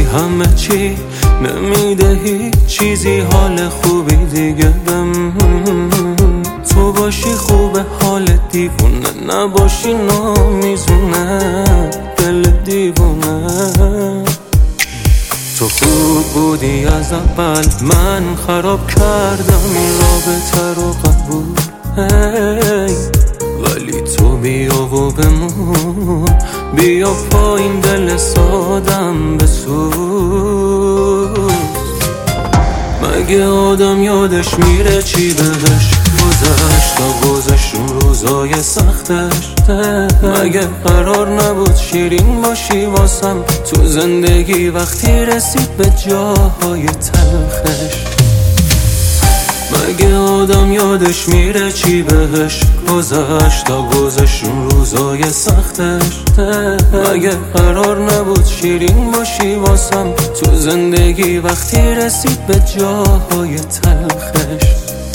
همه چی نمیده هیچ چیزی حال خوبی دیگه بهم. تو باشی خوبه حال دیوونه، نباشی نامیزونه دل دیوونه. تو خوب بودی از اول، من خراب کردم این رابطه رو قبول. ولی تو بیا و بمون، بیا پایین دل سادم بسوز. مگه آدم یادش میره چی بهش گذشت تا گذشت اون روزای سختش؟ مگه قرار نبود شیرین باشی واسم تو زندگی وقتی رسید به جاهای تلخش؟ مگه آدم یادش میره چی بهش گذشت تا گذشت اون روزای سختش؟ مگه قرار نبود شیرین باشی واسم تو زندگی وقتی رسید به جاهای تلخش؟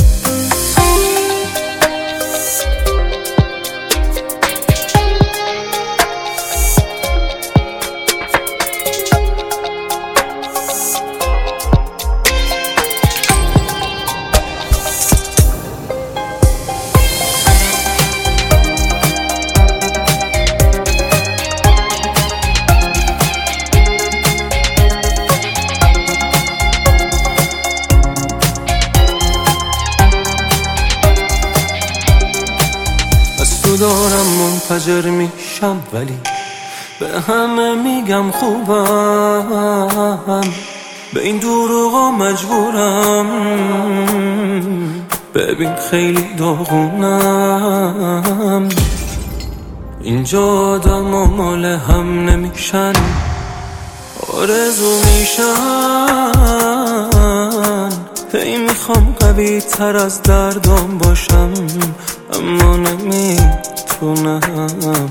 دارم منفجر میشم ولی به همه میگم خوبم، به این دروغا مجبورم. ببین خیلی داغونم، اینجا آدم و مال هم نمیشن، آرزو میشن. هی میخوام قوی تر از دردام باشم اما نمیتونم.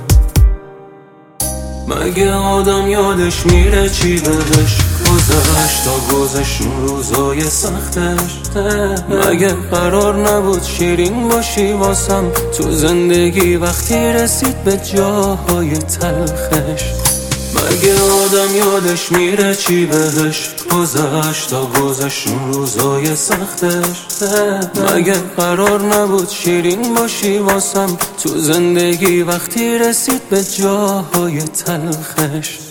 مگه آدم یادش میره چی بهش گذشت تا گذشت اون روزای سختش؟ مگه قرار نبود شیرین باشی واسم تو زندگی وقتی رسید به جاهای تلخش؟ مگه آدم یادش میره چی بهش گذشت تا گذشت اون روزای سختش؟ مگه قرار نبود شیرین باشی واسم تو زندگی وقتی رسید به جاهای تلخش؟